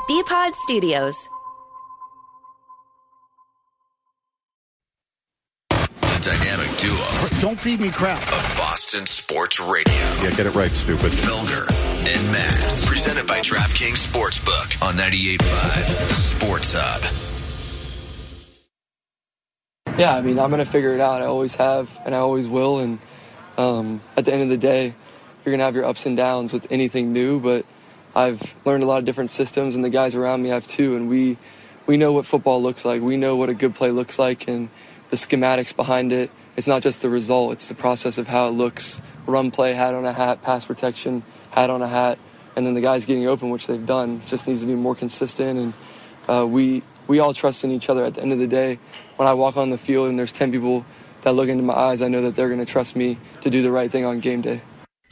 BPod Studios. The dynamic duo. Don't feed me crap. Of Boston Sports Radio. Yeah, get it right, stupid. Felger and Mazz. Presented by DraftKings Sportsbook on 98.5, the Sports Hub. Yeah, I mean, I'm going to figure it out. I always have, and I always will. And at the end of the day, you're going to have your ups and downs with anything new. But I've learned a lot of different systems, and the guys around me have too. And we know what football looks like. We know what a good play looks like, and the schematics behind it. It's not just the result. It's the process of how it looks. Run play, hat on a hat, pass protection, hat on a hat. And then the guys getting open, which they've done. It just needs to be more consistent. And we all trust in each other at the end of the day. When I walk on the field and there's 10 people that look into my eyes, I know that they're going to trust me to do the right thing on game day.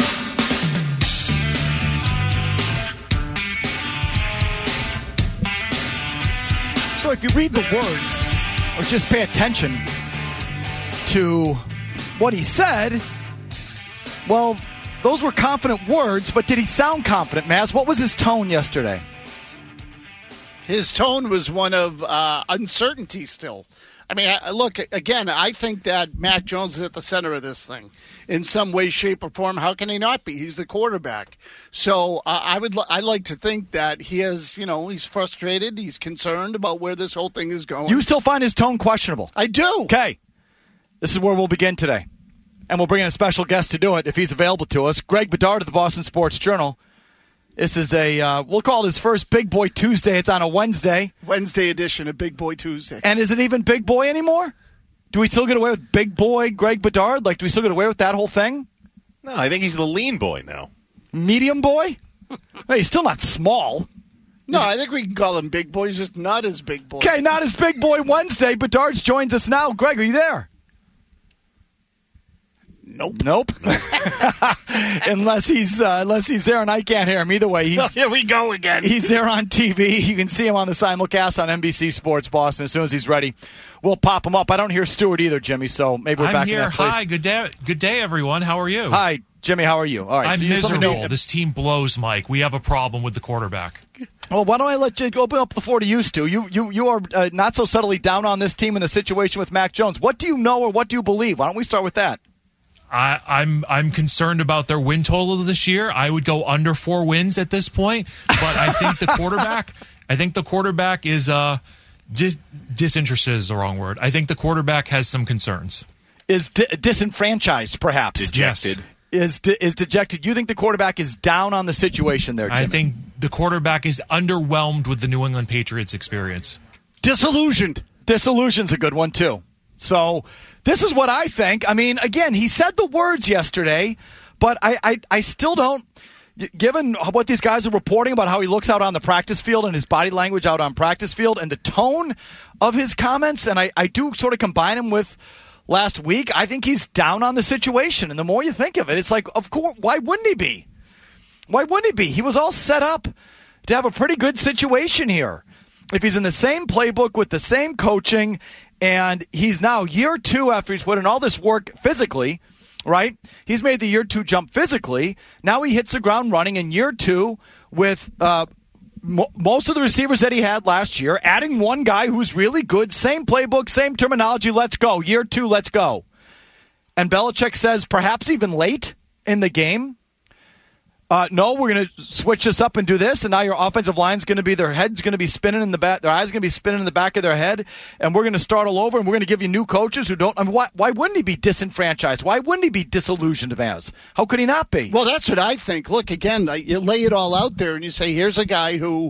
So if you read the words or just pay attention to what he said, well, those were confident words, but did he sound confident, Mazz? What was his tone yesterday? His tone was one of uncertainty still. I mean, look, again, I think that Mac Jones is at the center of this thing in some way, shape, or form. How can he not be? He's the quarterback. So I like to think that he has, he's frustrated. He's concerned about where this whole thing is going. You still find his tone questionable? I do. Okay. This is where we'll begin today. And we'll bring in a special guest to do it if he's available to us. Greg Bedard of the Boston Sports Journal. This is we'll call it his first Big Boy Tuesday. It's on a Wednesday. Wednesday edition of Big Boy Tuesday. And is it even Big Boy anymore? Do we still get away with Big Boy Greg Bedard? Like, do we still get away with that whole thing? No, I think he's the lean boy now. Medium boy? Hey, he's still not small. No, I think we can call him Big Boy. He's just not as Big Boy. Okay, not as Big Boy Wednesday. Bedard joins us now. Greg, are you there? Nope. unless he's there and I can't hear him. Either way, here we go again. He's there on TV. You can see him on the simulcast on NBC Sports Boston. As soon as he's ready, we'll pop him up. I don't hear Stuart either, Jimmy. So maybe we're back here. in that place. Hi, good day, everyone. How are you? Hi, Jimmy. How are you? All right. I'm miserable. This team blows, Mike. We have a problem with the quarterback. Well, why don't I let you open up the floor to you, Stu? You are not so subtly down on this team and the situation with Mac Jones. What do you know or what do you believe? Why don't we start with that? I'm concerned about their win total this year. I would go under 4 wins at this point, but I think the quarterback is disinterested is the wrong word. I think the quarterback has some concerns. Is disenfranchised, perhaps? Dejected. Yes. Is dejected. You think the quarterback is down on the situation there, Jimmy? I think the quarterback is underwhelmed with the New England Patriots experience. Disillusioned. Disillusion's a good one, too. So this is what I think. I mean, again, he said the words yesterday, but I still don't, given what these guys are reporting about how he looks out on the practice field and his body language out on practice field and the tone of his comments, and I do sort of combine him with last week, I think he's down on the situation. And the more you think of it, it's like, of course, why wouldn't he be? Why wouldn't he be? He was all set up to have a pretty good situation here. If he's in the same playbook with the same coaching, and he's now year 2 after he's put in all this work physically, right? He's made the year 2 jump physically. Now he hits the ground running in year 2 with most of the receivers that he had last year, adding one guy who's really good, same playbook, same terminology, let's go. Year 2, let's go. And Belichick says perhaps even late in the game, no, we're going to switch this up and do this, and now your offensive line's going to be, their head's going to be spinning in the back, their eyes going to be spinning in the back of their head, and we're going to start all over, and we're going to give you new coaches who don't. I mean, why wouldn't he be disenfranchised? Why wouldn't he be disillusioned, Maz? How could he not be? Well, that's what I think. Look, again, you lay it all out there, and you say, here's a guy who,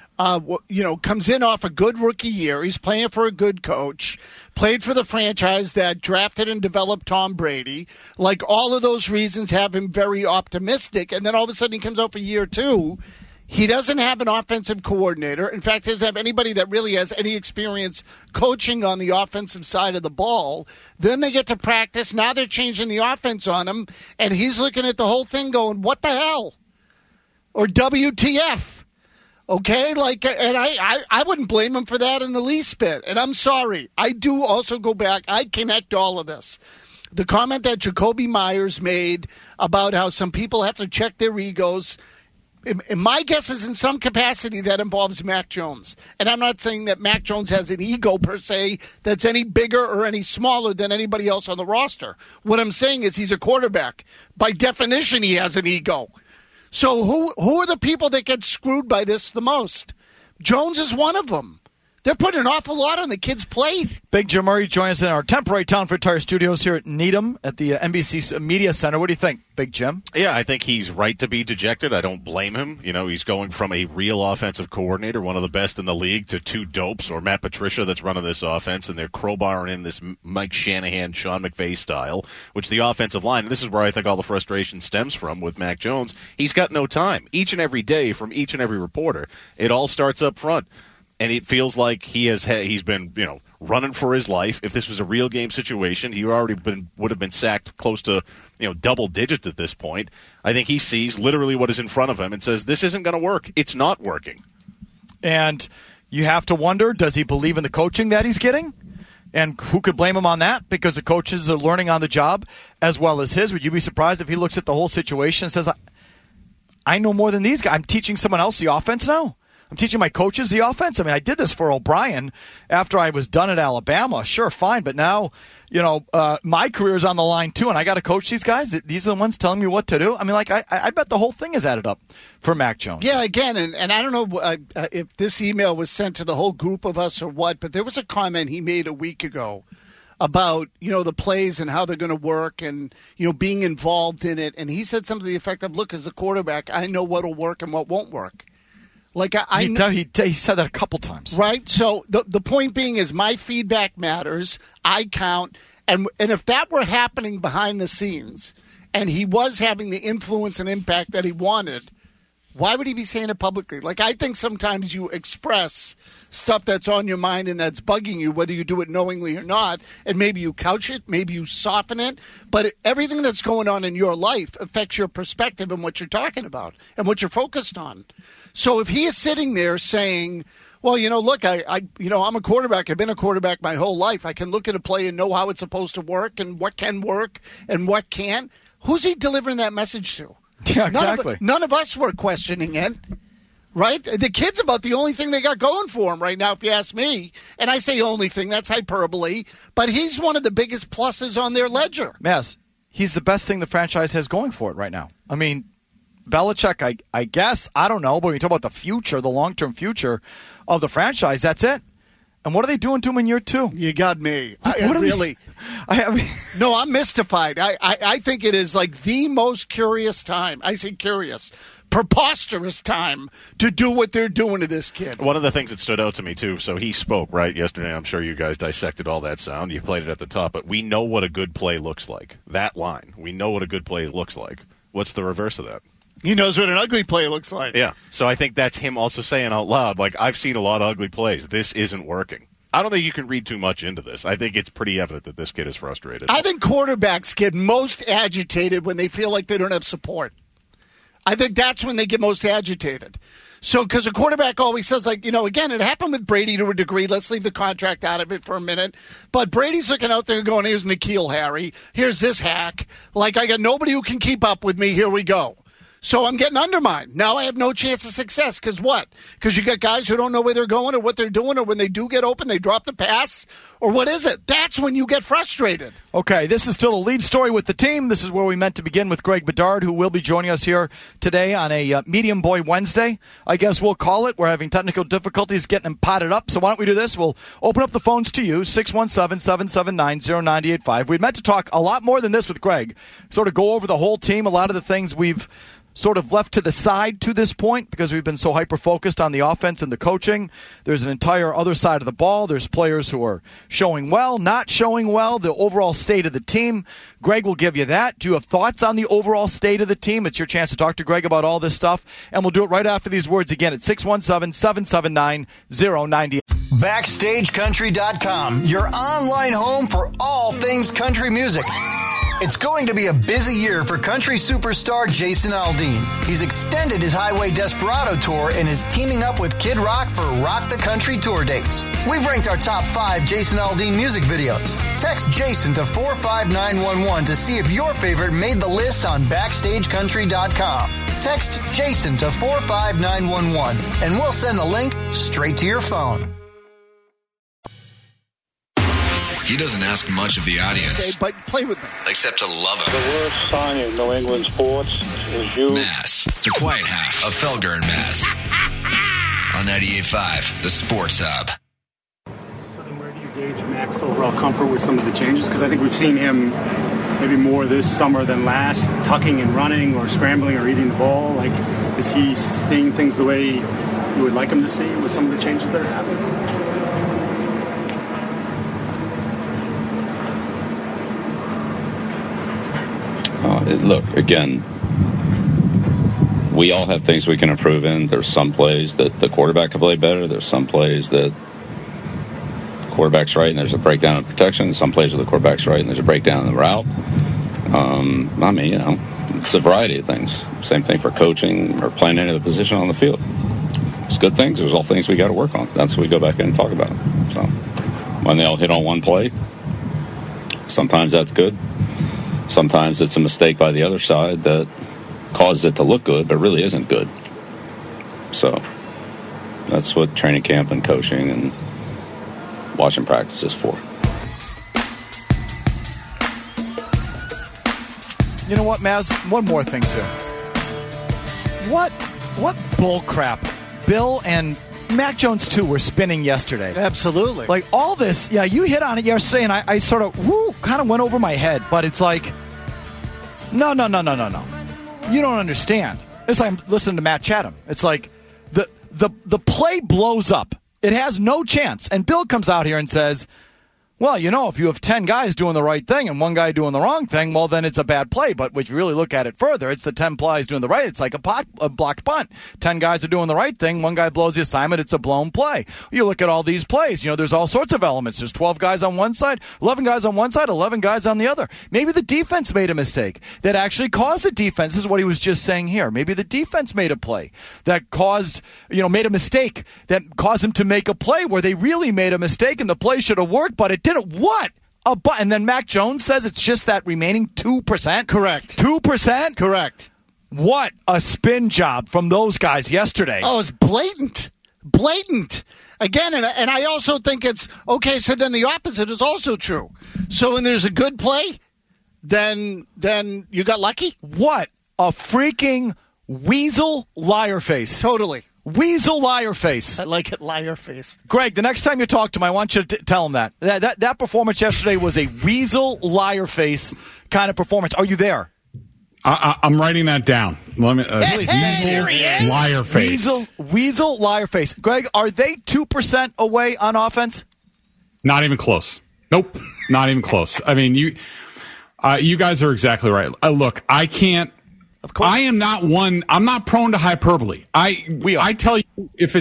comes in off a good rookie year. He's playing for a good coach. Played for the franchise that drafted and developed Tom Brady. Like, all of those reasons have him very optimistic. And then all of a sudden he comes out for year 2. He doesn't have an offensive coordinator. In fact, he doesn't have anybody that really has any experience coaching on the offensive side of the ball. Then they get to practice. Now they're changing the offense on him. And he's looking at the whole thing going, what the hell? Or WTF? Okay, and I wouldn't blame him for that in the least bit. And I'm sorry. I do also go back. I connect all of this. The comment that Jacoby Myers made about how some people have to check their egos, my guess is in some capacity that involves Mac Jones. And I'm not saying that Mac Jones has an ego per se that's any bigger or any smaller than anybody else on the roster. What I'm saying is he's a quarterback. By definition, he has an ego. So who are the people that get screwed by this the most? Jones is one of them. They're putting an awful lot on the kid's plate. Big Jim Murray joins us in our temporary Town for Tire studios here at Needham at the NBC Media Center. What do you think, Big Jim? Yeah, I think he's right to be dejected. I don't blame him. You know, he's going from a real offensive coordinator, one of the best in the league, to two dopes, or Matt Patricia that's running this offense, and they're crowbarring in this Mike Shanahan, Sean McVay style, which the offensive line, and this is where I think all the frustration stems from with Mac Jones, he's got no time. Each and every day from each and every reporter, it all starts up front. And it feels like he's been, running for his life. If this was a real game situation, he would have been sacked close to, double digits at this point. I think he sees literally what is in front of him and says, this isn't going to work. It's not working. And you have to wonder, does he believe in the coaching that he's getting? And who could blame him on that? Because the coaches are learning on the job as well as his. Would you be surprised if he looks at the whole situation and says, I know more than these guys. I'm teaching someone else the offense now. I'm teaching my coaches the offense. I mean, I did this for O'Brien after I was done at Alabama. Sure, fine. But now, my career is on the line, too, and I got to coach these guys. These are the ones telling me what to do. I mean, I bet the whole thing is added up for Mac Jones. Yeah, again, and I don't know if this email was sent to the whole group of us or what, but there was a comment he made a week ago about, the plays and how they're going to work and, being involved in it. And he said something to the effect of, look, as a quarterback, I know what will work and what won't work. Like he said that a couple times. Right? So the point being is my feedback matters. I count. And if that were happening behind the scenes and he was having the influence and impact that he wanted, why would he be saying it publicly? Like, I think sometimes you express stuff that's on your mind and that's bugging you, whether you do it knowingly or not, and maybe you couch it, maybe you soften it, but everything that's going on in your life affects your perspective and what you're talking about and what you're focused on. So if he is sitting there saying, well, look, I'm a quarterback. I've been a quarterback my whole life. I can look at a play and know how it's supposed to work and what can work and what can't. Who's he delivering that message to? Yeah, exactly. None of us were questioning it, right? The kid's about the only thing they got going for him right now, if you ask me. And I say only thing, that's hyperbole. But he's one of the biggest pluses on their ledger. Yes, he's the best thing the franchise has going for it right now. I mean, Belichick, I guess, I don't know, but when you talk about the future, the long-term future of the franchise, that's it. And what are they doing to him in year 2? You got me. No, I'm mystified. I think it is like the most curious time. I say curious. Preposterous time to do what they're doing to this kid. One of the things that stood out to me, too, so he spoke, right, yesterday. I'm sure you guys dissected all that sound. You played it at the top. But we know what a good play looks like. That line. We know what a good play looks like. What's the reverse of that? He knows what an ugly play looks like. Yeah. So I think that's him also saying out loud, like, I've seen a lot of ugly plays. This isn't working. I don't think you can read too much into this. I think it's pretty evident that this kid is frustrated. I think quarterbacks get most agitated when they feel like they don't have support. I think that's when they get most agitated. So, because a quarterback always says, like, again, it happened with Brady to a degree. Let's leave the contract out of it for a minute. But Brady's looking out there going, here's N'Keal Harry. Here's this hack. Like, I got nobody who can keep up with me. Here we go. So I'm getting undermined. Now I have no chance of success. Because what? Because you got guys who don't know where they're going or what they're doing, or when they do get open, they drop the pass? Or what is it? That's when you get frustrated. Okay, this is still a lead story with the team. This is where we meant to begin with Greg Bedard, who will be joining us here today on a Medium Boy Wednesday, I guess we'll call it. We're having technical difficulties getting them potted up. So why don't we do this? We'll open up the phones to you, 617-779-0985. We meant to talk a lot more than this with Greg, sort of go over the whole team, a lot of the things we've sort of left to the side to this point because we've been so hyper-focused on the offense and the coaching. There's an entire other side of the ball. There's players who are showing well, not showing well, the overall state of the team. Greg will give you that. Do you have thoughts on the overall state of the team? It's your chance to talk to Greg about all this stuff, and we'll do it right after these words again at 617-779-0985. BackstageCountry.com, your online home for all things country music. It's going to be a busy year for country superstar Jason Aldean. He's extended his Highway Desperado tour and is teaming up with Kid Rock for Rock the Country tour dates. We've ranked our top 5 Jason Aldean music videos. Text Jason to 45911 to see if your favorite made the list on BackstageCountry.com. text Jason to 45911 and we'll send the link straight to your phone. He doesn't ask much of the audience. Okay, but play with me. Except to love him. The worst sign in New England sports is you. Mass, the quiet half of Felger and Mass. On 98.5, the Sports Hub. So then where do you gauge Mac's overall comfort with some of the changes? Because I think we've seen him maybe more this summer than last, tucking and running or scrambling or eating the ball. Like, is he seeing things the way you would like him to see with some of the changes that are happening? Look, again, we all have things we can improve in. There's some plays that the quarterback can play better. There's some plays that the quarterback's right and there's a breakdown in protection. Some plays where the quarterback's right and there's a breakdown in the route. It's a variety of things. Same thing for coaching or playing any other position on the field. It's good things. There's all things we got to work on. That's what we go back in and talk about. So when they all hit on one play, sometimes that's good. Sometimes it's a mistake by the other side that causes it to look good, but really isn't good. So that's what training camp and coaching and watching practice is for. You know what, Maz? One more thing, too. What bull crap Bill and Mac Jones, too, were spinning yesterday. Absolutely. Like, all this, yeah, you hit on it yesterday, and I sort of, kind of went over my head. But it's like, no. You don't understand. It's like I'm listening to Matt Chatham. It's like the play blows up. It has no chance. And Bill comes out here and says, well, if you have 10 guys doing the right thing and one guy doing the wrong thing, well, then it's a bad play. But if you really look at it further, it's the 10 plays doing the right. It's like a blocked punt. 10 guys are doing the right thing. One guy blows the assignment. It's a blown play. You look at all these plays. There's all sorts of elements. There's 12 guys on one side, 11 guys on one side, 11 guys on the other. Maybe the defense made a mistake that actually caused the defense. This is what he was just saying here. Maybe the defense made a play that caused, made a mistake that caused him to make a play where they really made a mistake and the play should have worked, but it didn't. What? And then Mac Jones says it's just that remaining 2%? Correct. 2%? Correct. What a spin job from those guys yesterday. Oh, it's blatant. Again, and I also think it's, okay, so then the opposite is also true. So when there's a good play, then you got lucky? What a freaking weasel liar face. Totally. Weasel liar face. I like it, liar face. Greg, the next time you talk to him, I want you to tell him that performance yesterday was a weasel liar face kind of performance. Are you there? I'm writing that down. Let me, weasel liar face. Weasel liar face. Greg, are they 2% away on offense? Not even close. Nope, not even close. I mean, you guys are exactly right. Look, I can't. Of course. I am not one. I'm not prone to hyperbole. I tell you, if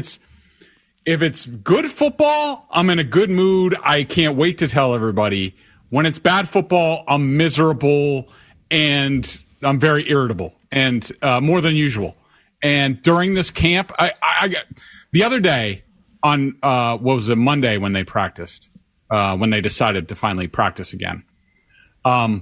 it's good football, I'm in a good mood. I can't wait to tell everybody. When it's bad football, I'm miserable and I'm very irritable and more than usual. And during this camp, I got the other day on what was it, Monday when they practiced, when they decided to finally practice again. I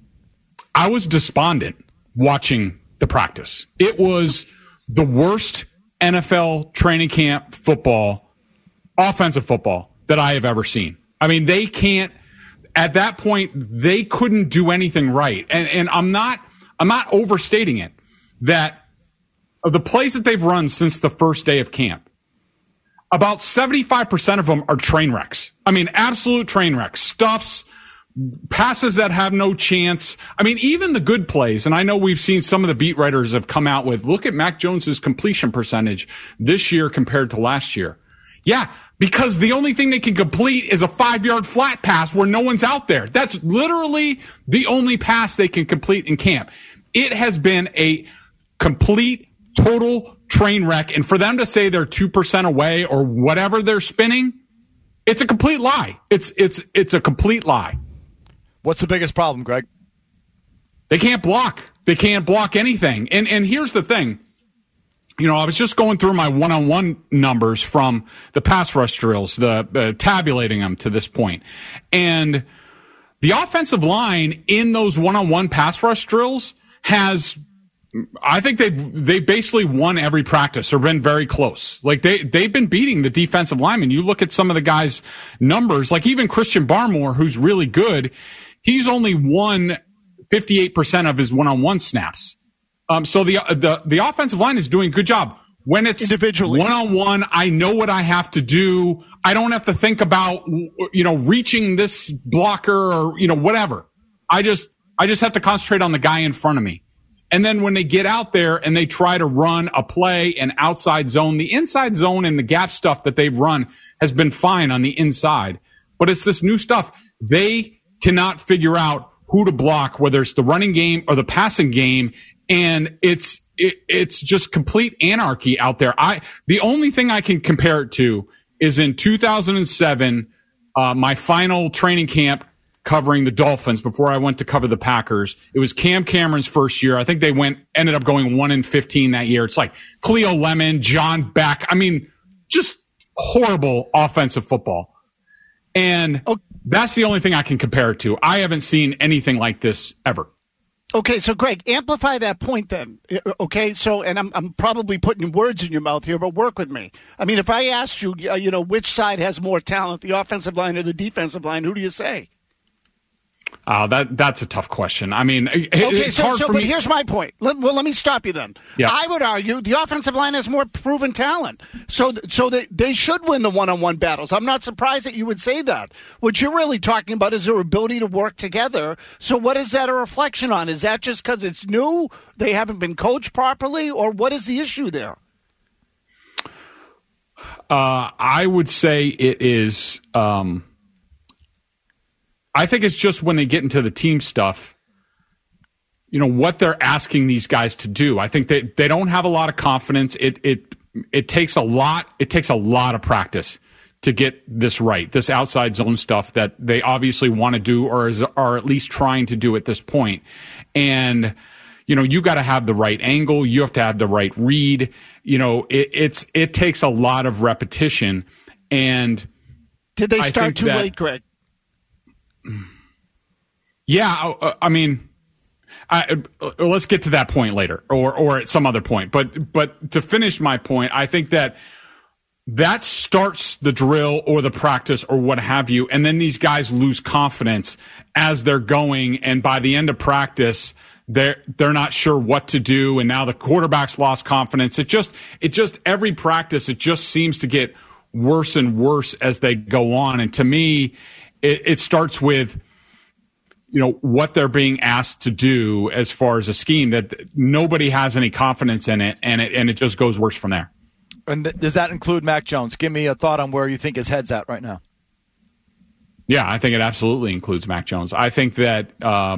was despondent watching the practice. It was the worst NFL training camp football, offensive football, that I have ever seen. I mean, they can't, at that point, they couldn't do anything right. And I'm not overstating it, that of the plays that they've run since the first day of camp, about 75% of them are train wrecks. I mean, absolute train wrecks. Stuffs, passes that have no chance. I mean, even the good plays, and I know we've seen some of the beat writers have come out with, look at Mac Jones's completion percentage this year compared to last year. Yeah, because the only thing they can complete is a 5-yard flat pass where no one's out there. That's literally the only pass they can complete in camp. It has been a complete, total train wreck. And for them to say they're 2% away or whatever they're spinning, it's a complete lie. It's a complete lie. What's the biggest problem, Greg? They can't block. They can't block anything. And here's the thing. I was just going through my one-on-one numbers from the pass rush drills, tabulating them to this point. And the offensive line in those one-on-one pass rush drills has I think they basically won every practice or been very close. Like they've been beating the defensive linemen. You look at some of the guys' numbers, like even Christian Barmore, who's really good. He's only won 58% of his one-on-one snaps. So the offensive line is doing a good job. When it's individually one-on-one, I know what I have to do. I don't have to think about, reaching this blocker or, whatever. I just have to concentrate on the guy in front of me. And then when they get out there and they try to run a play, an outside zone, the inside zone and the gap stuff that they've run has been fine on the inside. But it's this new stuff. They cannot figure out who to block, whether it's the running game or the passing game. And it's just complete anarchy out there. The only thing I can compare it to is in 2007, my final training camp covering the Dolphins before I went to cover the Packers. It was Cam Cameron's first year. I think they ended up going 1-15 that year. It's like Cleo Lemon, John Beck. I mean, just horrible offensive football. And that's the only thing I can compare it to. I haven't seen anything like this ever. Okay, so Greg, amplify that point then. Okay, so, and I'm probably putting words in your mouth here, but work with me. I mean, if I asked you, which side has more talent, the offensive line or the defensive line, who do you say? That's a tough question. I mean, it's hard for me. But here's my point. Let me stop you then. Yeah. I would argue the offensive line has more proven talent, so they should win the one-on-one battles. I'm not surprised that you would say that. What you're really talking about is their ability to work together. So what is that a reflection on? Is that just because it's new, they haven't been coached properly, or what is the issue there? I would say it is. I think it's just when they get into the team stuff, what they're asking these guys to do. I think they don't have a lot of confidence. It takes a lot. It takes a lot of practice to get this right. This outside zone stuff that they obviously want to do or are at least trying to do at this point. And you got to have the right angle. You have to have the right read. It takes a lot of repetition. And did they start too late, Greg? Yeah, I mean, let's get to that point later, or at some other point. But to finish my point, I think that starts the drill or the practice or what have you, and then these guys lose confidence as they're going, and by the end of practice, they're not sure what to do, and now the quarterback's lost confidence. It just every practice, it just seems to get worse and worse as they go on, and to me, it starts with, what they're being asked to do as far as a scheme that nobody has any confidence in it, and it just goes worse from there. And does that include Mac Jones? Give me a thought on where you think his head's at right now. Yeah, I think it absolutely includes Mac Jones. I think that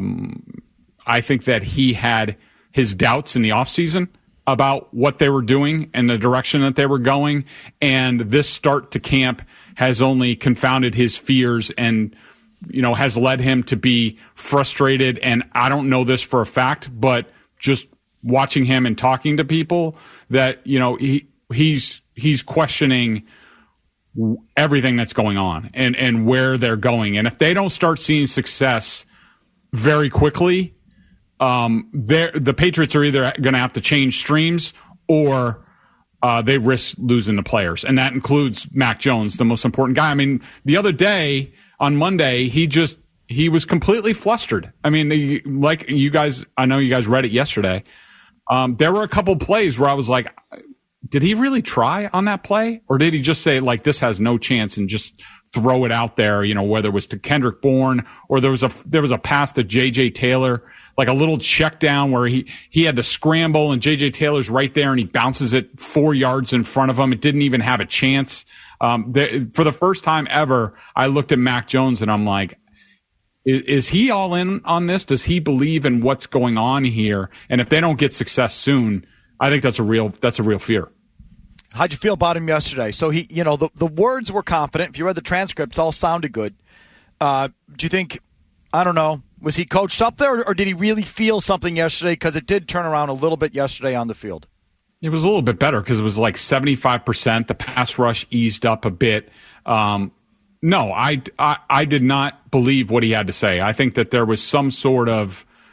he had his doubts in the offseason about what they were doing and the direction that they were going, and this start to camp has only confounded his fears and, has led him to be frustrated. And I don't know this for a fact, but just watching him and talking to people that, he's questioning everything that's going on and where they're going. And if they don't start seeing success very quickly, the Patriots are either going to have to change streams or they risk losing the players, and that includes Mac Jones, the most important guy. I mean, the other day on Monday, he was completely flustered. I mean, like you guys, I know you guys read it yesterday. There were a couple plays where I was like, did he really try on that play, or did he just say like this has no chance and just throw it out there? Whether it was to Kendrick Bourne or there was a pass to J.J. Taylor, like a little check down where he had to scramble and J.J. Taylor's right there and he bounces it 4 yards in front of him. It didn't even have a chance. For the first time ever, I looked at Mac Jones and I'm like, is he all in on this? Does he believe in what's going on here? And if they don't get success soon, I think that's a real fear. How'd you feel about him yesterday? So he, the words were confident. If you read the transcripts, all sounded good. Do you think, I don't know, was he coached up there, or did he really feel something yesterday? Because it did turn around a little bit yesterday on the field. It was a little bit better because it was like 75%. The pass rush eased up a bit. No, I did not believe what he had to say. I think that there was some sort of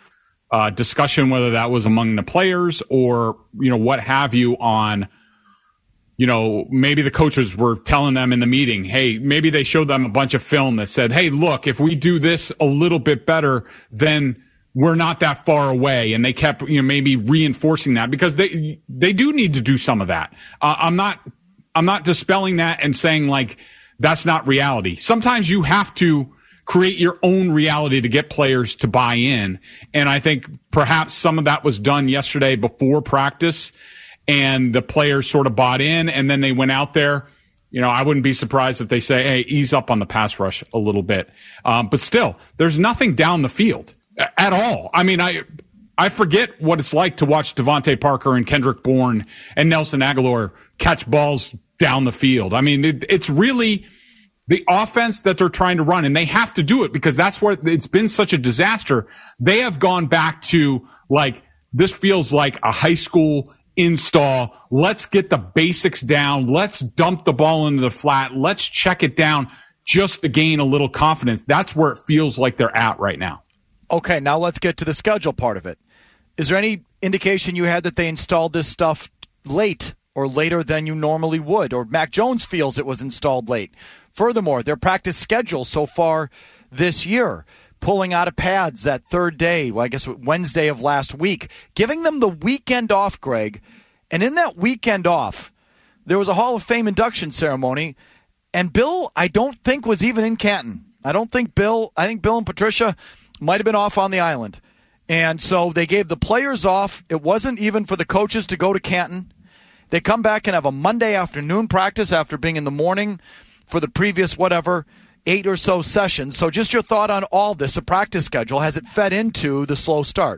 discussion, whether that was among the players or, what have you on, maybe the coaches were telling them in the meeting, hey, maybe they showed them a bunch of film that said, hey, look, if we do this a little bit better, then we're not that far away. And they kept, maybe reinforcing that because they do need to do some of that. I'm not dispelling that and saying like, that's not reality. Sometimes you have to create your own reality to get players to buy in. And I think perhaps some of that was done yesterday before practice and the players sort of bought in and then they went out there. I wouldn't be surprised if they say, hey, ease up on the pass rush a little bit. But still, there's nothing down the field at all. I mean, I forget what it's like to watch Devontae Parker and Kendrick Bourne and Nelson Aguilar catch balls down the field. I mean, it's really the offense that they're trying to run, and they have to do it because that's what it's been such a disaster. They have gone back to like, this feels like a high school install. Let's get the basics down. Let's dump the ball into the flat. Let's check it down just to gain a little confidence. That's where it feels like they're at right now. Okay, now let's get to the schedule part of it. Is there any indication you had that they installed this stuff late or later than you normally would? Or Mac Jones feels it was installed late? Furthermore, their practice schedule so far this year, pulling out of pads that third day, well, I guess Wednesday of last week, giving them the weekend off, Greg. And in that weekend off, there was a Hall of Fame induction ceremony, and Bill, I don't think, was even in Canton. I think Bill and Patricia might have been off on the island. And so they gave the players off. It wasn't even for the coaches to go to Canton. They come back and have a Monday afternoon practice after being in the morning for the previous, 8 or so sessions. So just your thought on all this, the practice schedule. Has it fed into the slow start?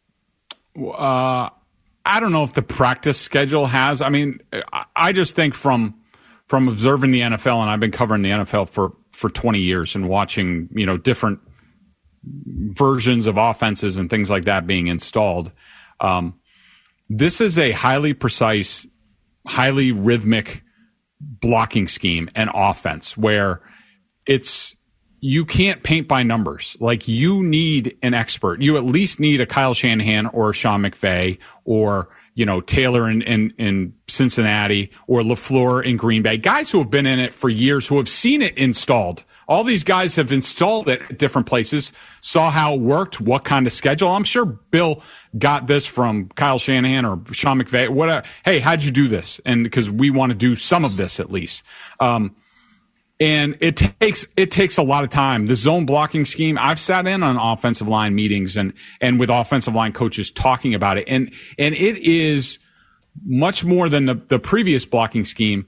I don't know if the practice schedule has. I mean, I just think from observing the NFL, and I've been covering the NFL for 20 years and watching, different versions of offenses and things like that being installed. This is a highly precise, highly rhythmic blocking scheme and offense where you can't paint by numbers. Like, you need an expert. You at least need a Kyle Shanahan or a Sean McVay or, Taylor in Cincinnati or LaFleur in Green Bay. Guys who have been in it for years, who have seen it installed. All these guys have installed it at different places, saw how it worked, what kind of schedule. I'm sure Bill got this from Kyle Shanahan or Sean McVay. Hey, how'd you do this? And because we want to do some of this at least. And it takes a lot of time. The zone blocking scheme, I've sat in on offensive line meetings and with offensive line coaches talking about it. And it is much more than the previous blocking scheme.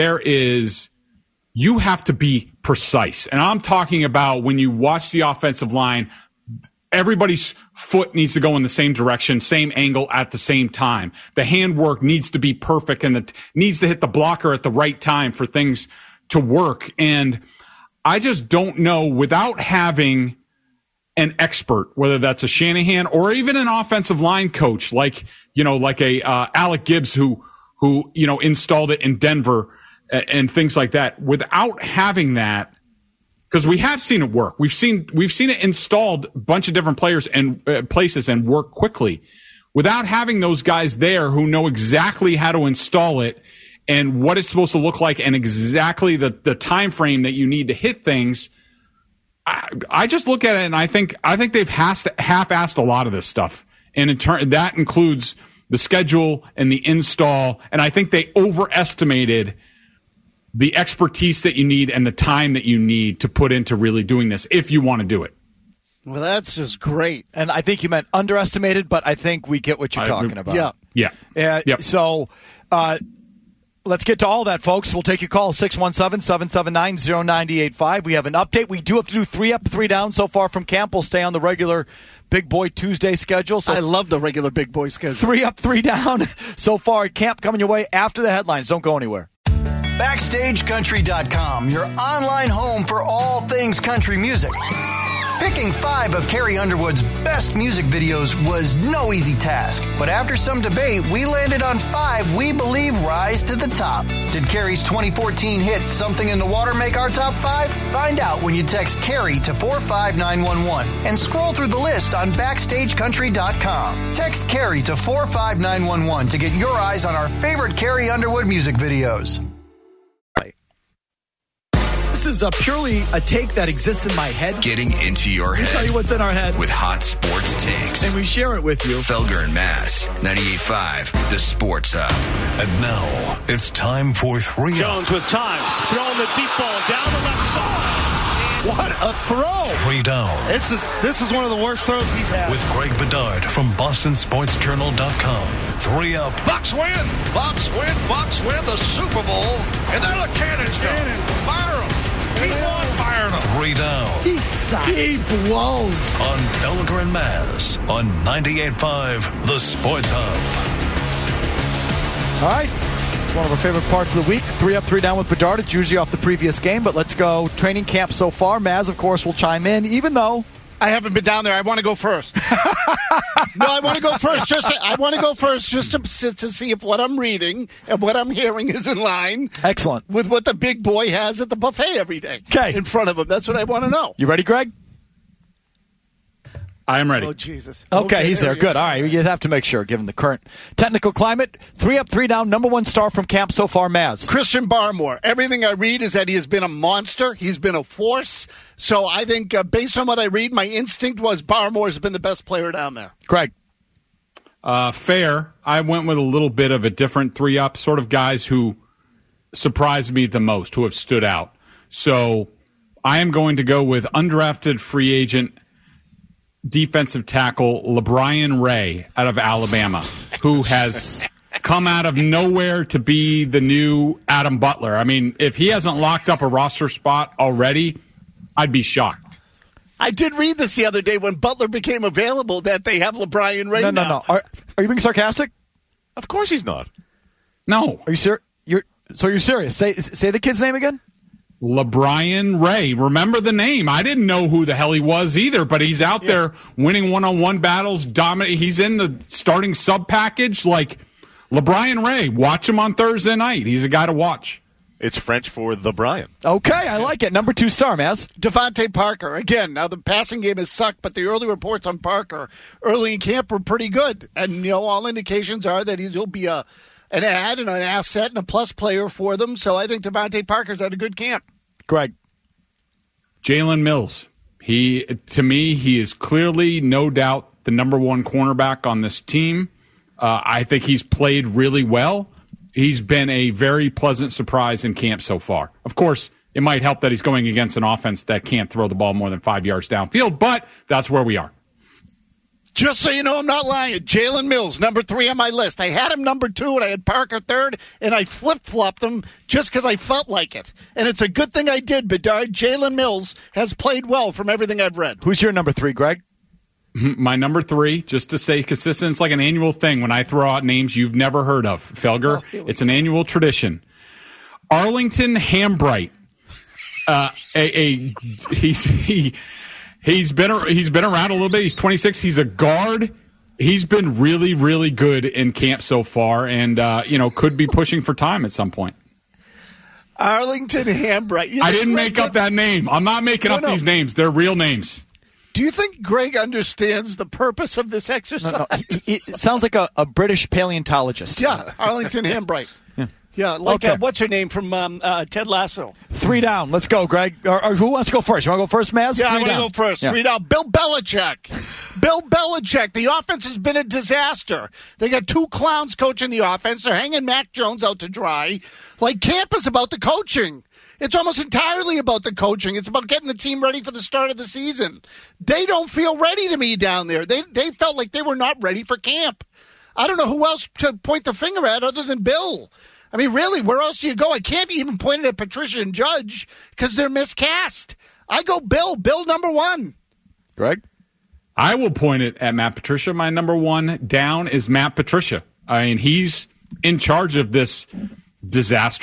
You have to be precise. And I'm talking about when you watch the offensive line, everybody's foot needs to go in the same direction, same angle at the same time. The handwork needs to be perfect and it needs to hit the blocker at the right time for things to work. And I just don't know, without having an expert, whether that's a Shanahan or even an offensive line coach, like a Alec Gibbs who installed it in Denver and things like that. Without having that, because we have seen it work. We've seen it installed a bunch of different players and places and work quickly. Without having those guys there who know exactly how to install it and what it's supposed to look like and exactly the time frame that you need to hit things, I just look at it and I think they've half-assed a lot of this stuff. And that includes the schedule and the install. And I think they overestimated the expertise that you need and the time that you need to put into really doing this if you want to do it. Well, that's just great. And I think you meant underestimated, but I think we get what you're talking about. Yeah. Yep. So let's get to all that, folks. We'll take your call, 617-779-0985. We have an update. We do have to do 3 up, 3 down so far from camp. We'll stay on the regular Big Boy Tuesday schedule. So I love the regular Big Boy schedule. 3 up, 3 down so far at camp, coming your way after the headlines. Don't go anywhere. BackstageCountry.com, your online home for all things country music. Picking 5 of Carrie Underwood's best music videos was no easy task, but after some debate, we landed on 5 we believe rise to the top. Did Carrie's 2014 hit Something in the Water make our top 5? Find out when you text Carrie to 45911 and scroll through the list on BackstageCountry.com. Text Carrie to 45911 to get your eyes on our favorite Carrie Underwood music videos. This is purely a take that exists in my head. Getting into your head. Let me tell you what's in our head. With hot sports takes. And we share it with you. Felger and Mass, 98.5, the Sports Hub. And now, it's time for 3 Jones with time. Throwing the deep ball down the left side. What a throw. 3 down. This is one of the worst throws he's had. With Greg Bedard from BostonSportsJournal.com. 3 up. Bucks win. Bucks win. Bucks win the Super Bowl. And there the cannons go. Fire them. Keep on firing them. 3 down. He blows. On Felger and Mass on 98.5, the Sports Hub. All right. It's one of our favorite parts of the week. 3 up, 3 down with Bedard. It's usually off the previous game, but let's go. Training camp so far. Maz, of course, will chime in, even though I haven't been down there. I want to go first. No, I want to go first. Just to see if what I'm reading and what I'm hearing is in line. Excellent. With what the big boy has at the buffet every day. Okay. In front of him. That's what I want to know. You ready, Greg? I am ready. Oh, Jesus. Okay, he's there. Good. All right. You have to make sure, given the current technical climate. 3 up, 3 down. Number 1 star from camp so far, Maz. Christian Barmore. Everything I read is that he has been a monster. He's been a force. So I think, based on what I read, my instinct was Barmore has been the best player down there. Greg. Fair. I went with a little bit of a different 3 up, sort of guys who surprised me the most, who have stood out. So I am going to go with undrafted free agent defensive tackle LeBrian Ray out of Alabama, who has come out of nowhere to be the new Adam Butler. I mean, if he hasn't locked up a roster spot already, I'd be shocked. I did read this the other day when Butler became available that they have LeBrian Ray now. No. Are you being sarcastic? Of course he's not. No. Are you serious? You're serious? Say the kid's name again. LeBrian Ray. Remember the name. I didn't know who the hell he was either, but he's out there winning one-on-one battles, dominating. He's in the starting sub package. Like LeBrian Ray, watch him on Thursday night. He's a guy to watch. It's French for the Brian. Okay, I like it. Number 2 star, Maz. Devontae Parker. Again, now the passing game has sucked, but the early reports on Parker early in camp were pretty good. And, all indications are that he'll be an ad and an asset and a plus player for them. So I think Devontae Parker's had a good camp. Greg. Jalen Mills. To me, he is clearly, no doubt, the number 1 cornerback on this team. I think he's played really well. He's been a very pleasant surprise in camp so far. Of course, it might help that he's going against an offense that can't throw the ball more than 5 yards downfield, but that's where we are. Just so you know, I'm not lying. Jalen Mills, number 3 on my list. I had him number 2, and I had Parker 3rd, and I flip-flopped them just because I felt like it. And it's a good thing I did, Bedard. Jalen Mills has played well from everything I've read. Who's your number 3, Greg? My number 3, just to say consistent, it's like an annual thing when I throw out names you've never heard of. Felger, it's an annual tradition. Arlington Hambright. He's been around a little bit. He's 26. He's a guard. He's been really, really good in camp so far, and could be pushing for time at some point. Arlington Hambright. I didn't make up that name. I'm not making up these names. They're real names. Do you think Greg understands the purpose of this exercise? No. It sounds like a British paleontologist. Yeah, Arlington Hambright. Yeah, like what's her name from Ted Lasso? 3 down. Let's go, Greg. Or who wants to go first? You want to go first, Maz? Yeah, I want to go first. Yeah. 3 down. Bill Belichick. Bill Belichick. The offense has been a disaster. They got 2 clowns coaching the offense. They're hanging Mac Jones out to dry. Like, camp is about the coaching. It's almost entirely about the coaching. It's about getting the team ready for the start of the season. They don't feel ready to me down there. They felt like they were not ready for camp. I don't know who else to point the finger at other than Bill. I mean, really, where else do you go? I can't even point it at Patricia and Judge because they're miscast. I go Bill. Bill, number 1. Greg? I will point it at Matt Patricia. My number 1 down is Matt Patricia. I mean, he's in charge of this disaster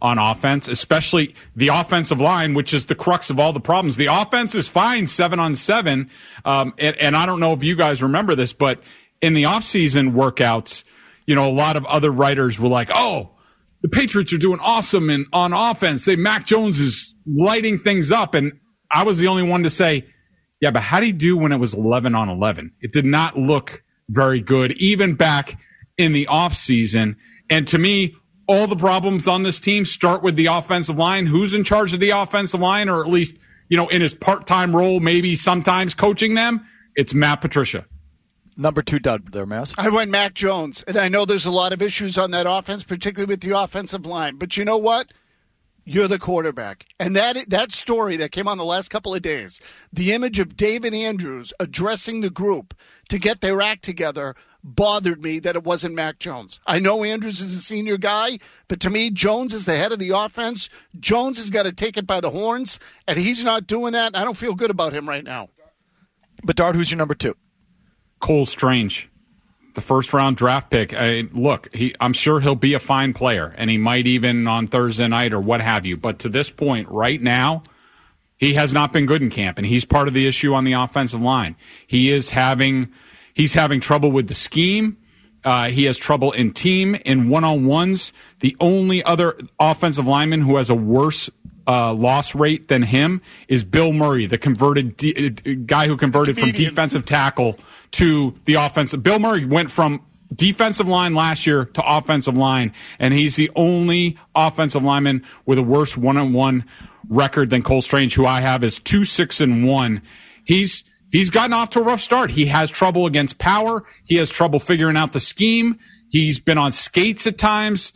on offense, especially the offensive line, which is the crux of all the problems. The offense is fine 7-on-7, and I don't know if you guys remember this, but in the offseason workouts, a lot of other writers were like, oh, the Patriots are doing awesome on offense. Mac Jones is lighting things up, and I was the only one to say, yeah, but how did he do when it was 11-on-11? It did not look very good, even back in the offseason. And to me, all the problems on this team start with the offensive line. Who's in charge of the offensive line, or at least, in his part-time role, maybe sometimes coaching them? It's Matt Patricia. Number 2 dud there, Mass. I went Mac Jones, and I know there's a lot of issues on that offense, particularly with the offensive line. But you know what? You're the quarterback. And that story that came on the last couple of days, the image of David Andrews addressing the group to get their act together, bothered me that it wasn't Mac Jones. I know Andrews is a senior guy, but to me, Jones is the head of the offense. Jones has got to take it by the horns, and he's not doing that. I don't feel good about him right now. Bedard, who's your number 2? Cole Strange, the first-round draft pick. I'm sure he'll be a fine player, and he might even on Thursday night or what have you. But to this point, right now, he has not been good in camp, and he's part of the issue on the offensive line. He's having trouble with the scheme. He has trouble in team, in one-on-ones. The only other offensive lineman who has a worse loss rate than him is Bill Murray, the guy who converted from defensive tackle to the offensive. Bill Murray went from defensive line last year to offensive line, and he's the only offensive lineman with a worse one-on-one record than Cole Strange, who I have is 2-6-1. He's gotten off to a rough start. He has trouble against power. He has trouble figuring out the scheme. He's been on skates at times.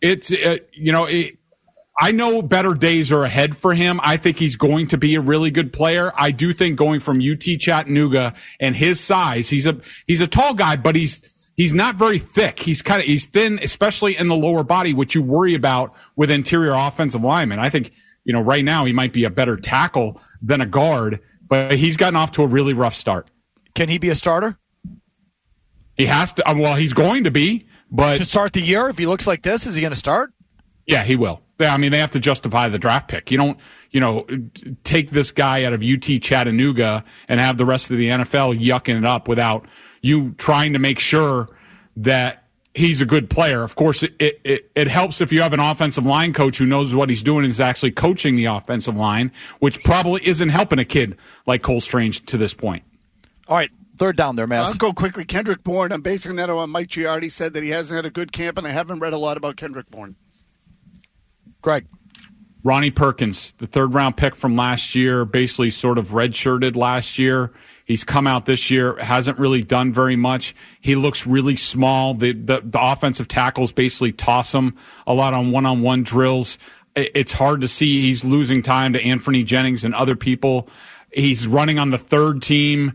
I know better days are ahead for him. I think he's going to be a really good player. I do think going from UT Chattanooga and his size, he's a tall guy, but he's not very thick. He's thin, especially in the lower body, which you worry about with interior offensive linemen. I think, right now he might be a better tackle than a guard, but he's gotten off to a really rough start. Can he be a starter? He has to. Well, he's going to be, but to start the year, if he looks like this, is he going to start? Yeah, he will. I mean, they have to justify the draft pick. You don't, take this guy out of UT Chattanooga and have the rest of the NFL yucking it up without you trying to make sure that he's a good player. Of course, it helps if you have an offensive line coach who knows what he's doing and is actually coaching the offensive line, which probably isn't helping a kid like Cole Strange to this point. All right. Third down there, Mass. I'll go quickly. Kendrick Bourne, I'm basing that on what Mike Giardi said, that he hasn't had a good camp, and I haven't read a lot about Kendrick Bourne. Greg. Ronnie Perkins, the third-round pick from last year, basically sort of redshirted last year. He's come out this year, hasn't really done very much. He looks really small. The offensive tackles basically toss him a lot on one-on-one drills. It's hard to see. He's losing time to Anthony Jennings and other people. He's running on the third team.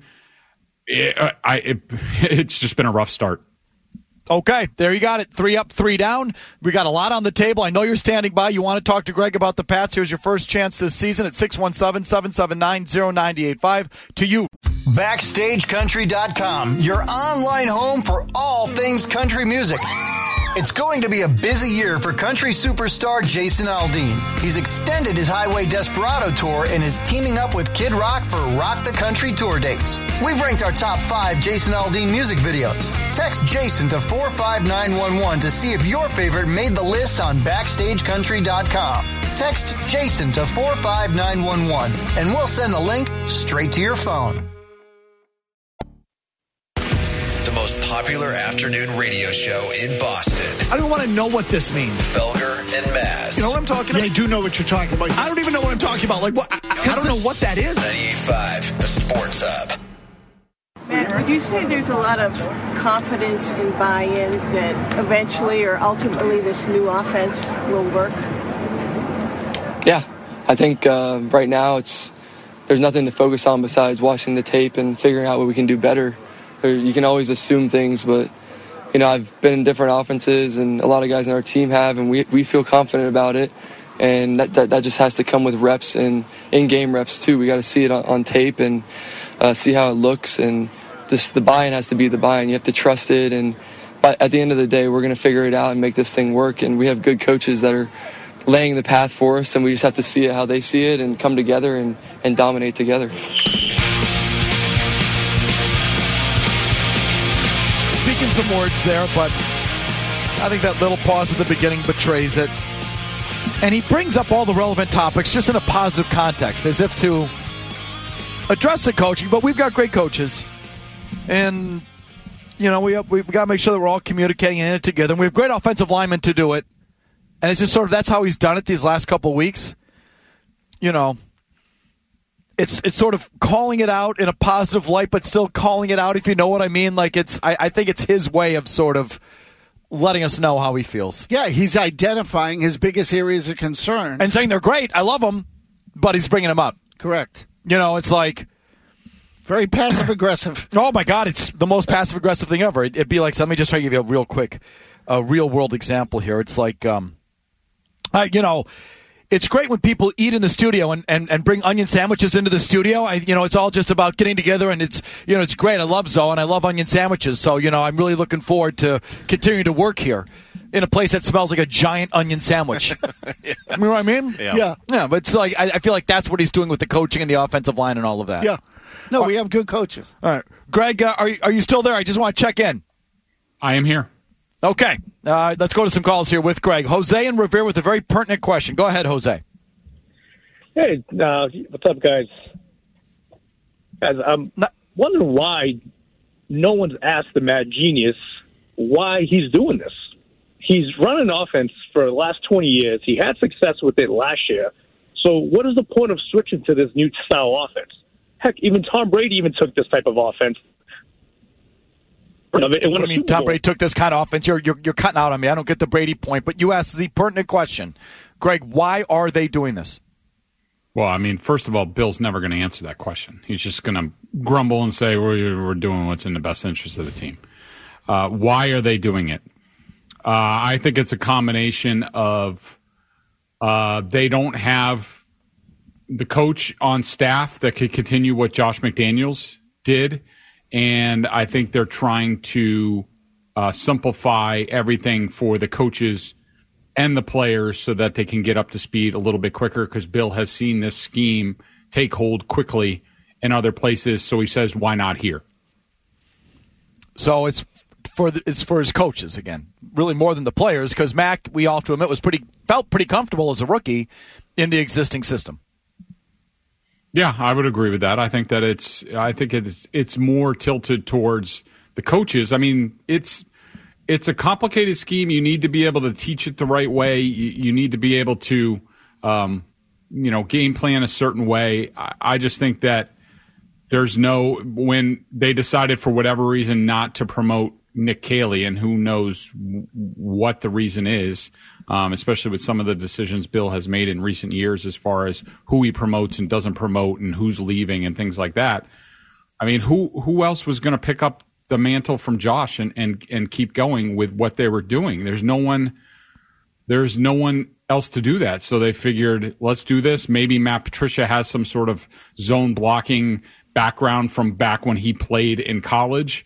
It's just been a rough start. Okay, there you got it. 3 up, 3 down. We got a lot on the table. I know you're standing by. You want to talk to Greg about the Pats. Here's your first chance this season at 617-779-0985. To you. BackstageCountry.com, your online home for all things country music. It's going to be a busy year for country superstar Jason Aldean. He's extended his Highway Desperado tour and is teaming up with Kid Rock for Rock the Country tour dates. We've ranked our top 5 Jason Aldean music videos. Text Jason to 45911 to see if your favorite made the list on BackstageCountry.com. Text Jason to 45911 and we'll send the link straight to your phone. The most popular afternoon radio show in Boston. I don't want to know what this means. Felger and Maz. You know what I'm talking about? I do know what you're talking about. I don't even know what I'm talking about. Like what? I don't know what that is. 98.5, the Sports Hub. Matt, would you say there's a lot of confidence and buy-in that eventually or ultimately this new offense will work? Yeah, I think right now there's nothing to focus on besides watching the tape and figuring out what we can do better. You can always assume things, but, I've been in different offenses, and a lot of guys on our team have, and we feel confident about it. And that just has to come with reps and in-game reps, too. We got to see it on tape and see how it looks. And just the buy-in has to be the buy-in. You have to trust it. And at the end of the day, we're going to figure it out and make this thing work. And we have good coaches that are laying the path for us, and we just have to see it how they see it and come together and dominate together. Speaking some words there, but I think that little pause at the beginning betrays it. And he brings up all the relevant topics just in a positive context, as if to address the coaching. But we've got great coaches. And, we've got to make sure that we're all communicating in it together. And we have great offensive linemen to do it. And it's just sort of that's how he's done it these last couple of weeks. It's sort of calling it out in a positive light, but still calling it out, if you know what I mean. Like I think it's his way of sort of letting us know how he feels. Yeah, he's identifying his biggest areas of concern. And saying they're great, I love them, but he's bringing them up. Correct. It's like... very passive-aggressive. Oh, my God, it's the most passive-aggressive thing ever. It'd be like, so let me just try to give you a real quick, real-world example here. It's like, it's great when people eat in the studio and bring onion sandwiches into the studio. It's all just about getting together, and it's great. I love Zoe, and I love onion sandwiches. So, I'm really looking forward to continuing to work here in a place that smells like a giant onion sandwich. Yeah. You know what I mean? Yeah. Yeah, but it's like, I feel like that's what he's doing with the coaching and the offensive line and all of that. Yeah. No, we have good coaches. All right. Greg, are you still there? I just want to check in. I am here. Okay. Let's go to some calls here with Greg. Jose and Revere with a very pertinent question. Go ahead, Jose. Hey, what's up, guys? Guys, I'm wondering why no one's asked the Mad Genius why he's doing this. He's run an offense for the last 20 years. He had success with it last year. So what is the point of switching to this new style offense? Heck, even Tom Brady even took this type of offense. What do you mean Tom Brady took this kind of offense? You're cutting out on me. I don't get the Brady point, but you asked the pertinent question. Greg, why are they doing this? Well, first of all, Bill's never going to answer that question. He's just going to grumble and say, we're doing what's in the best interest of the team. Why are they doing it? I think it's a combination of they don't have the coach on staff that could continue what Josh McDaniels did, and I think they're trying to simplify everything for the coaches and the players so that they can get up to speed a little bit quicker, because Bill has seen this scheme take hold quickly in other places, so he says, why not here? So it's for his coaches again, really more than the players, because Mac, we all have to admit, felt pretty comfortable as a rookie in the existing system. Yeah, I would agree with that. I think it's more tilted towards the coaches. It's a complicated scheme. You need to be able to teach it the right way. You need to be able to, game plan a certain way. I just think that when they decided for whatever reason not to promote Nick Caley, and who knows what the reason is, especially with some of the decisions Bill has made in recent years as far as who he promotes and doesn't promote and who's leaving and things like that. Who else was going to pick up the mantle from Josh and keep going with what they were doing? There's no one else to do that. So they figured, let's do this. Maybe Matt Patricia has some sort of zone blocking background from back when he played in college.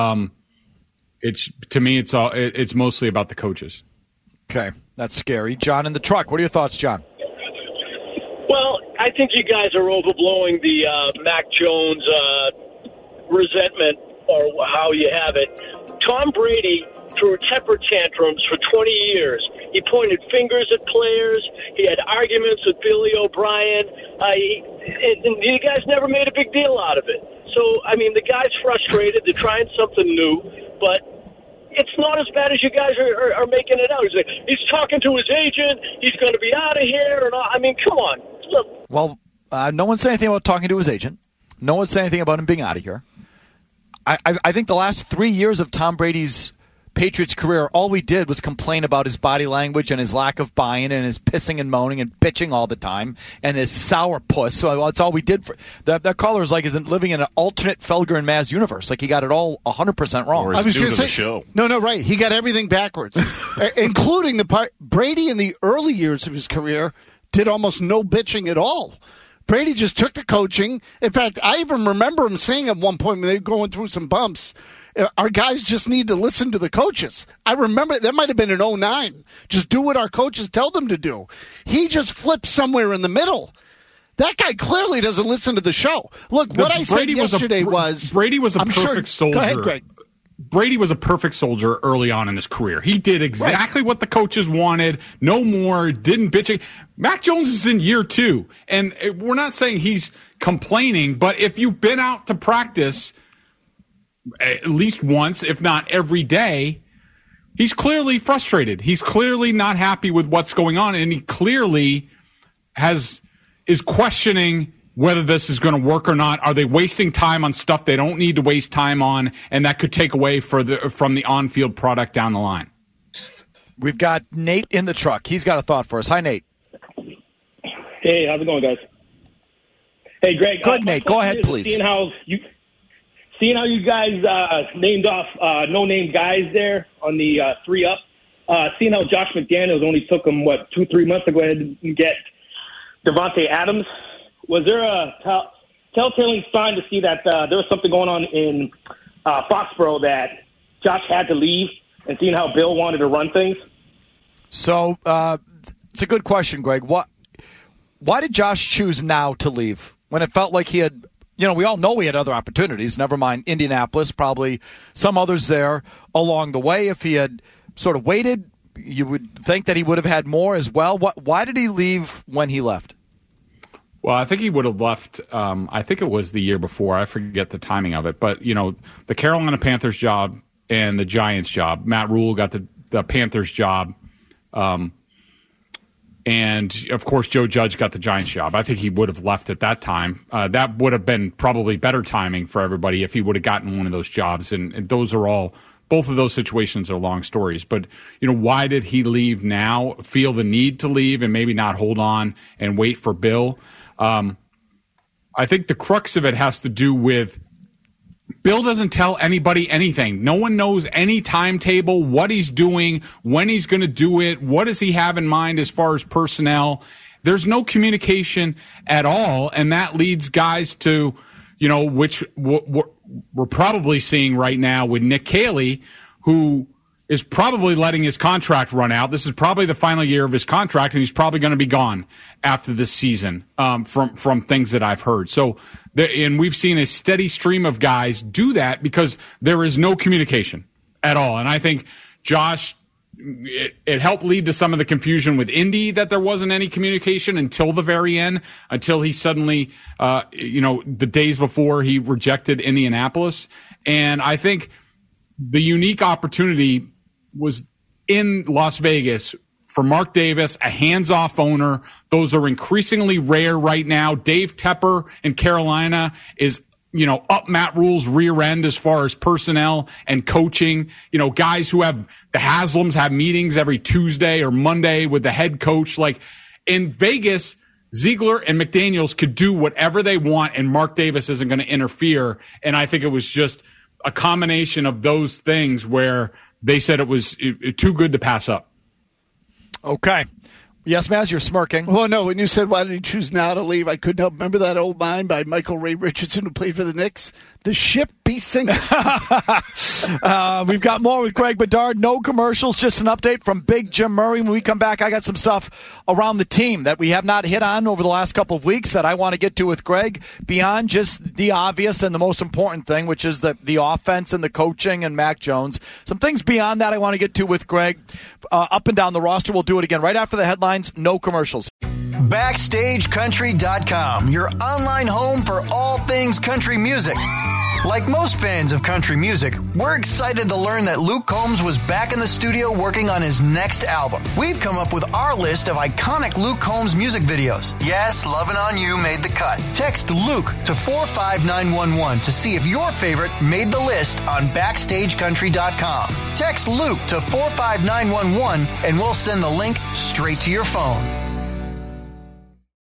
It's mostly about the coaches. Okay, that's scary. John in the truck. What are your thoughts, John? Well, I think you guys are overblowing the Mac Jones resentment, or how you have it. Tom Brady threw temper tantrums for 20 years. He pointed fingers at players. He had arguments with Billy O'Brien. And you guys never made a big deal out of it. So, the guy's frustrated. They're trying something new, but it's not as bad as you guys are making it out. He's talking to his agent. He's going to be out of here. And come on. Look. Well, no one said anything about talking to his agent. No one said anything about him being out of here. I think the last 3 years of Tom Brady's Patriots career, all we did was complain about his body language and his lack of buy-in and his pissing and moaning and bitching all the time and his sour puss. So that's all we did. That caller is like isn't living in an alternate Felger and Maz universe. Like he got it all 100% wrong. Or is new to the show. No, right. He got everything backwards, including the part Brady in the early years of his career did almost no bitching at all. Brady just took the coaching. In fact, I even remember him saying at one point when they were going through some bumps, Our guys just need to listen to the coaches. I remember that might have been in 2009. Just do what our coaches tell them to do. He just flipped somewhere in the middle. That guy clearly doesn't listen to the show. Look, what I said yesterday was Brady was a perfect soldier. Go ahead, Greg. Brady was a perfect soldier early on in his career. He did exactly what the coaches wanted, no more, didn't bitch. Mac Jones is in year 2, and we're not saying he's complaining, but if you've been out to practice at least once, if not every day, he's clearly frustrated. He's clearly not happy with what's going on, and he clearly is questioning whether this is going to work or not. Are they wasting time on stuff they don't need to waste time on, and that could take away from the on-field product down the line? We've got Nate in the truck. He's got a thought for us. Hi, Nate. Hey, how's it going, guys? Hey, Greg. Good, Nate. Go ahead, please. Seeing how you guys named off no-name guys there on the 3-up, seeing how Josh McDaniels only took him, 2-3 months to go ahead and get Devontae Adams. Was there a telltale sign to see that there was something going on in Foxborough that Josh had to leave, and seeing how Bill wanted to run things? So it's a good question, Greg. Why did Josh choose now to leave when it felt like he had, we all know he had other opportunities, never mind Indianapolis, probably some others there along the way. If he had sort of waited, you would think that he would have had more as well. Why did he leave when he left? Well, I think he would have left, I think it was the year before. I forget the timing of it. But, the Carolina Panthers job and the Giants job. Matt Rule got the Panthers job. And, of course, Joe Judge got the Giants job. I think he would have left at that time. That would have been probably better timing for everybody if he would have gotten one of those jobs. And those are all – both of those situations are long stories. But, why did he leave now, feel the need to leave and maybe not hold on and wait for Bill? I think the crux of it has to do with Bill doesn't tell anybody anything. No one knows any timetable, what he's doing, when he's going to do it, what does he have in mind as far as personnel. There's no communication at all, and that leads guys to, which we're probably seeing right now with Nick Caley, who is probably letting his contract run out. This is probably the final year of his contract, and he's probably going to be gone after this season from things that I've heard. So, and we've seen a steady stream of guys do that because there is no communication at all. And I think Josh, it helped lead to some of the confusion with Indy that there wasn't any communication until the very end, until he suddenly, the days before he rejected Indianapolis. And I think the unique opportunity was in Las Vegas for Mark Davis, a hands-off owner. Those are increasingly rare right now. Dave Tepper in Carolina is, up Matt Rule's rear end as far as personnel and coaching. Guys who have the Haslams have meetings every Tuesday or Monday with the head coach. Like in Vegas, Ziegler and McDaniels could do whatever they want, and Mark Davis isn't going to interfere. And I think it was just a combination of those things where they said it was too good to pass up. Okay. Yes, Maz, you're smirking. Well, no, when you said why did he choose now to leave, I couldn't help. Remember that old line by Michael Ray Richardson who played for the Knicks? The ship be sinking. We've got more with Greg Bedard. No commercials, just an update from Big Jim Murray. When we come back, I got some stuff around the team that we have not hit on over the last couple of weeks that I want to get to with Greg, beyond just the obvious and the most important thing, which is the offense and the coaching and Mac Jones. Some things beyond that I want to get to with Greg up and down the roster. We'll do it again right after the headlines. No commercials. BackstageCountry.com, your online home for all things country music. Like most fans of country music, we're excited to learn that Luke Combs was back in the studio working on his next album. We've come up with our list of iconic Luke Combs music videos. Yes, Lovin' On You made the cut. Text Luke to 45911 to see if your favorite made the list on BackstageCountry.com. Text Luke to 45911 and we'll send the link straight to your phone.